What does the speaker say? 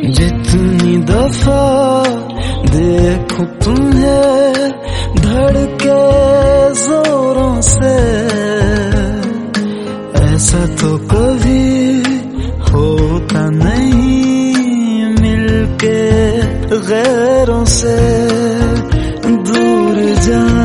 जितनी दफा देखो तुम्हें धड़के जोरों से, ऐसा तो कभी होता नहीं मिलके गैरों से। दूर जा